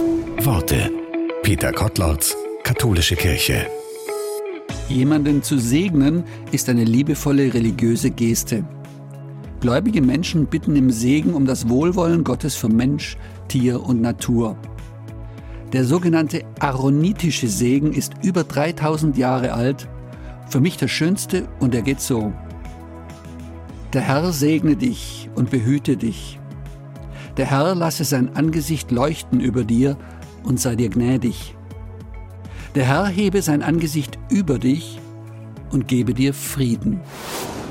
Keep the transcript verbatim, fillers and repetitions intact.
Worte. Peter Kotlertz, Katholische Kirche. Jemanden zu segnen ist eine liebevolle religiöse Geste. Gläubige Menschen bitten im Segen um das Wohlwollen Gottes für Mensch, Tier und Natur. Der sogenannte aaronitische Segen ist über dreitausend Jahre alt, für mich der schönste, und er geht so: Der Herr segne dich und behüte dich. Der Herr lasse sein Angesicht leuchten über dir und sei dir gnädig. Der Herr hebe sein Angesicht über dich und gebe dir Frieden.